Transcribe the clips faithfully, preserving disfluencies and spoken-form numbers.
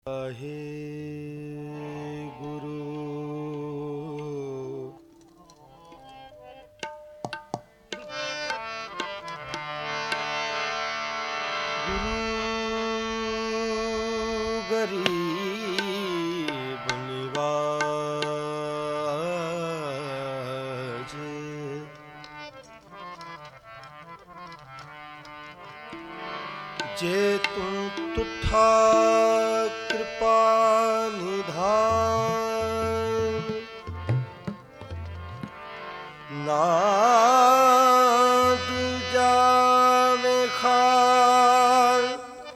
ਵਾਹਿਗੁਰੂ ਗੁਰੂ ਗਰੀਬ ਨਿਵਾਜ ਜੇ ਤੂੰ ਤੁਠਾ ਕਿਰਪਾ ਨਿਧਾਨ ਨਾਦ ਜਾਵੇ ਖਾਲ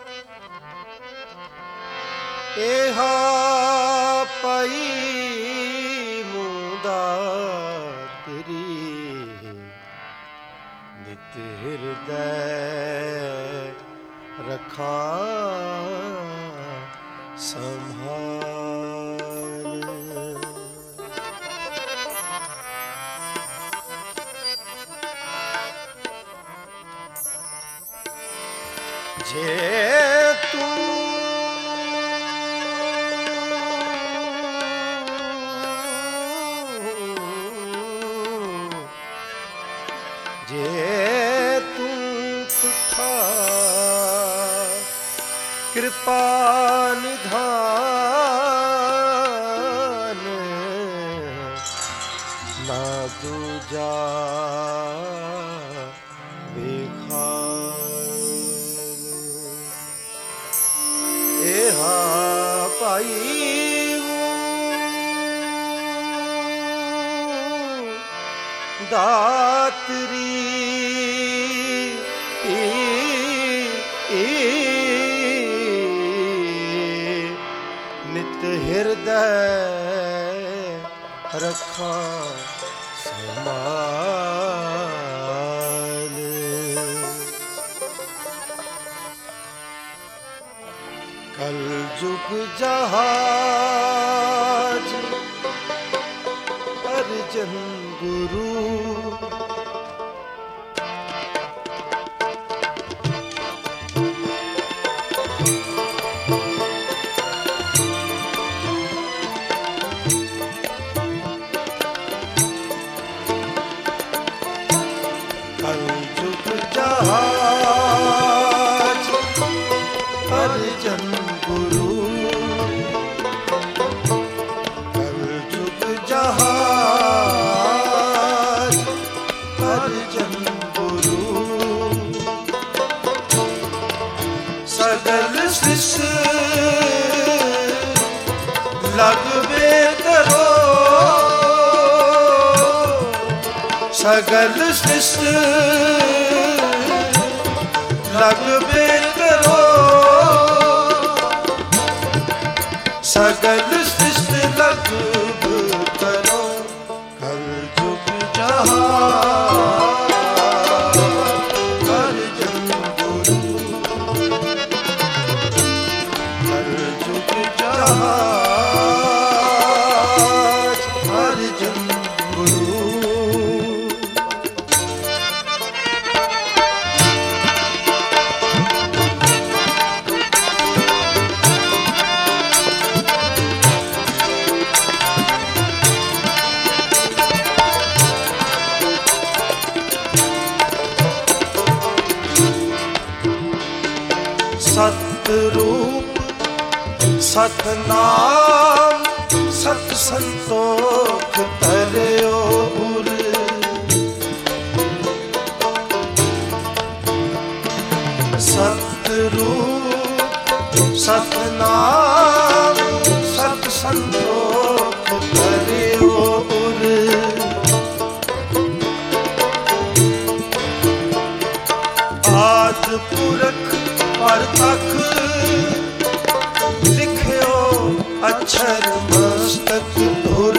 ਇਹਾ ਪਈ ਮੁਦਾ ਤੇਰੀ ਨਿਤ ਹਿਰਦੈ ਰੱਖਾਂ ਸੰਭਾਲ। ਜੇ ਤੂੰ ਜੇ ਤੂੰ ਤੁਠਾ ਕਿਰਪਾ ਨਿਧਾਨ ਨਾ ਦੂਜਾ ਵੇਖਾਲ ਇਹਾ ਭਾਈ ਦਾਤਰੀ ਨਿਤ ਹਿਰਦੈ ਰੱਖਾਂ ਸੰਭਾਲ। ਕਲ ਜੁਗ ਜਹਾਜ ਅਰਜਨ ਗੁਰੂ ਜਹਾਜ ਅਰਜਨ ਗੁਰੂ ਕਲ ਜੁਗ ਜਹਾਜ ਅਰਜਨ ਗੁਰੂ ਸਗਲ ਸ੍ਰਿਸ਼ਟ ਲਗਵੇ ਕਰੋ ਸਗਲ ਸ੍ਰਿਸ਼ਟ ਲਗਵੇ ਕਰੋ ਸਗਲ ਸ੍ਰਿਸ਼ਟ ਲਗ ਕਰੋ ਕਲ ਜੁਗ ਜਹਾਜ ਅਰਜਨ ਗੁਰੂ ਕਲ ਜੁਗ ਜਹਾਜ ਅਰਜਨ ਗੁਰੂ। ਸਤਿਰੂਪ ਸਤਿਨਾਮ ਸਤ ਸੰਤੋਖ ਧਰਿਓ ਉਰ ਸਤਿਰੂਪ ਸਤਿਨਾਮ ਸਤ ਸੰਤੋਖ ਧਰਿਓ ਉਰ ਆਦਿ ਪੁਰਖ ਪਰਤਖ ਲਿਖਿਓ ਅਛਰ ਮਸਤਕ ਧੁਰ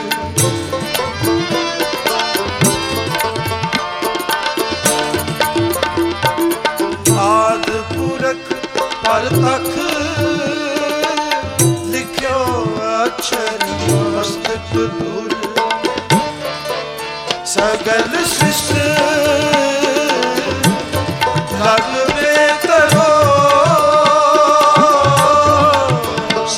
ਆਦਿ ਪੁਰਖ ਪਰਤਖ ਲਿਖਿਓ ਅਛਰ ਮਸਤਕ ਧੁਰ ਸਗਲ ਸ੍ਰਿਸ਼ਟ ਲਗਵੇ ਕਰੋ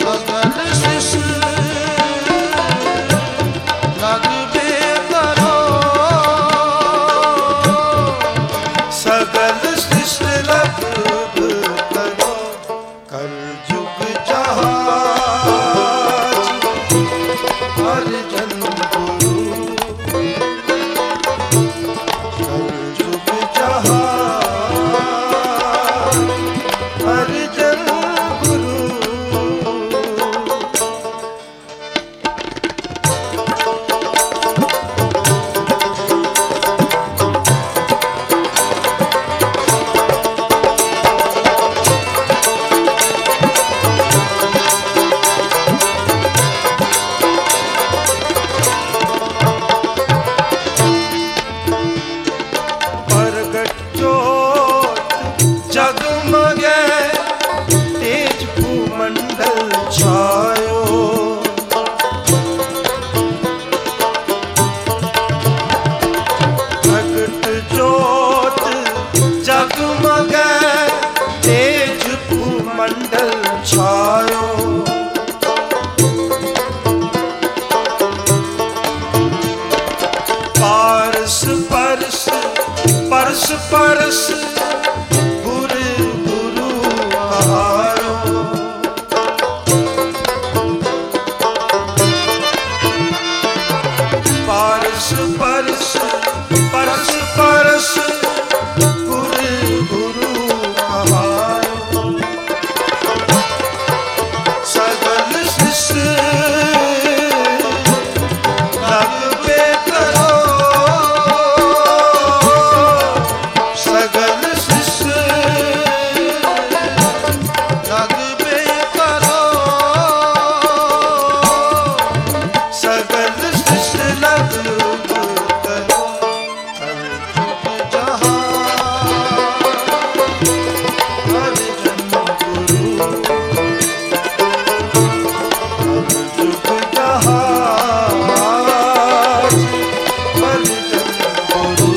मंडल छायो। प्रगट ज्योत जगमगे तेज भूमंडल छायो। पारस परस परस परस गुरु गुरु कहायो। पारस परस परस परस गुरु गुरु कहायो। सगल सृष्टि लग बेकरो। सगल सृष्टि लग बेकरो। सगल सृष्टि लग बेकरो। हर जुग जहाँ हर जन गुरु। हर जुग जहाँ हर जन गुरु।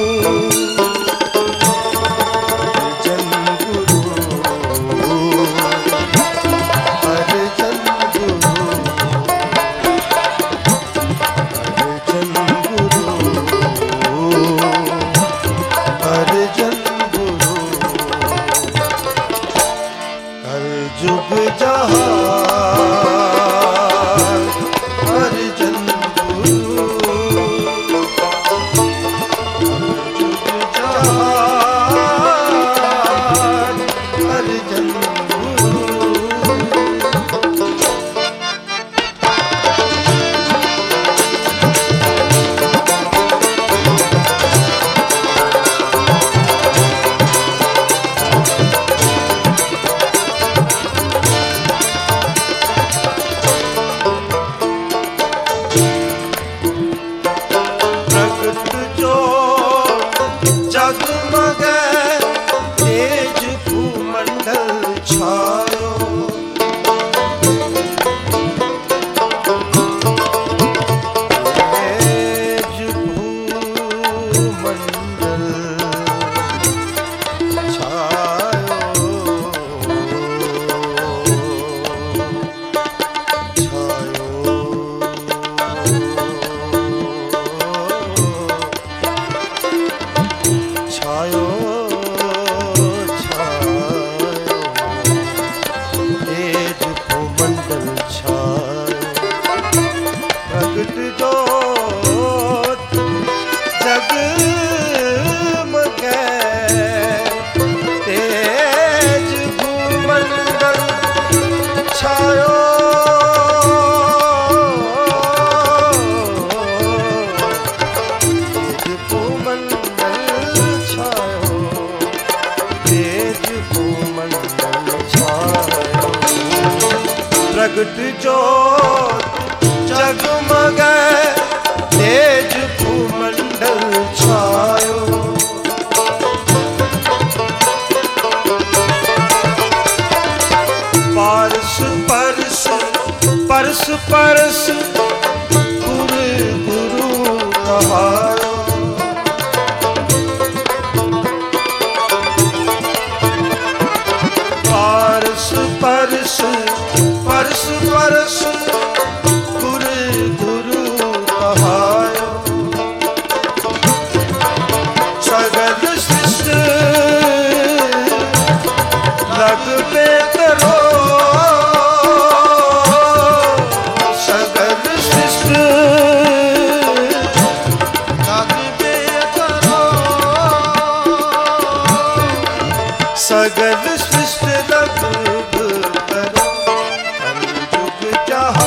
जन गुरु हर जन गुरु। हर जन गुरु हर जुग जहाँ हर जन गुरु। जुग जहाँ हर जन गुरु। प्रगट ज्योत जगमगे तेज भूमंडल छायो। तेज भूमंडल छायो। छायो छायो तेज भूमंडल छायो। प्रगट ज्योत जगमगे तेज भूमंडल छायो। तेज भूमंडल छायो। तेज भूमंडल छायो। प्रगट ज्योत जगमगे तेज भूमंडल छायो। पारस परस परस परस गुरु गुरु कहायो। पारस परस परस परस गुरु गुरु कहायो। सगल सृष्टि लग बेकरो। सगल सृष्टि लग बेकरो। सगल सृष्टि लग बेकरो। हर जुग जहाँ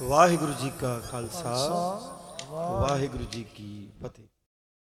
वाहिगुरु जी का खालसा वाहिगुरु जी की फतेह।